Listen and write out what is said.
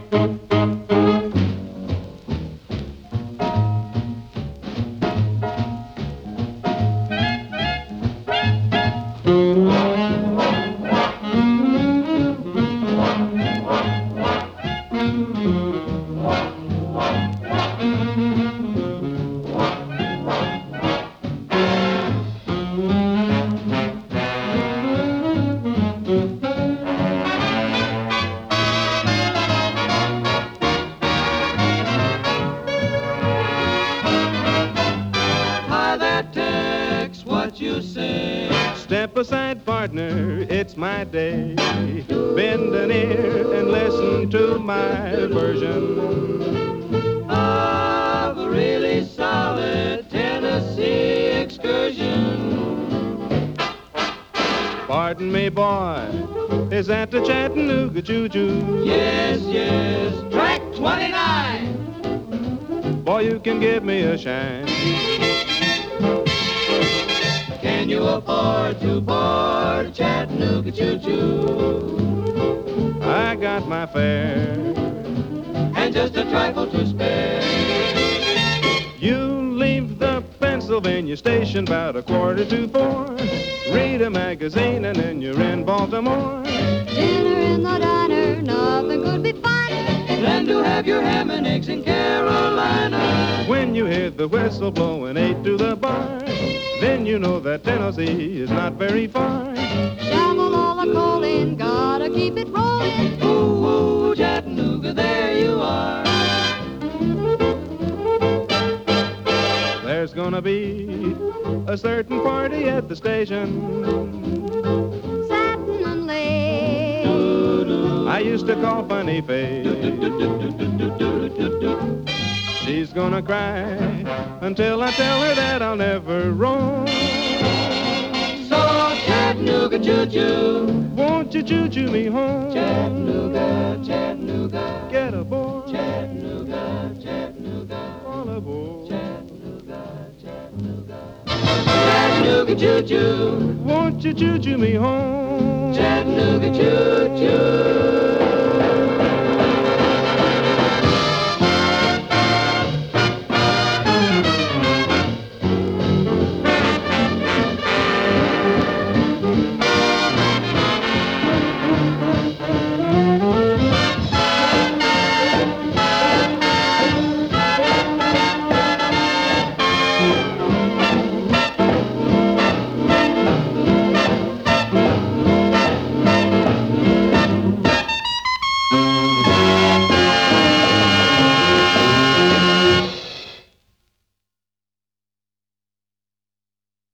Step aside, partner, it's my day. Bend an ear and listen to my version of a really solid Tennessee excursion. Pardon me, boy, is that the Chattanooga Choo-Choo? Yes, yes, track 29. Boy, you can give me a shine. Can you afford to board Chattanooga Choo-Choo? I got my fare and just a trifle to spare. You leave the Pennsylvania station about 3:45. Read a magazine and then you're in Baltimore. Dinner in the diner, nothing could be finer than to have your ham and eggs in Carolina. When you hear the whistle blowing 8 to the bar, then you know that Tennessee is not very far. Shovel all the coal in, gotta keep it rolling. Ooh, ooh, Chattanooga, there you are. There's gonna be a certain party at the station. Satin and lace, I used to call Funny Face. She's gonna cry until I tell her that I'll never roam. So Chattanooga choo-choo, won't you choo-choo me home? Chattanooga, Chattanooga, get aboard. Chattanooga, Chattanooga, all aboard. Chattanooga, Chattanooga, Chattanooga choo-choo, won't you choo-choo me home? Chattanooga choo-choo.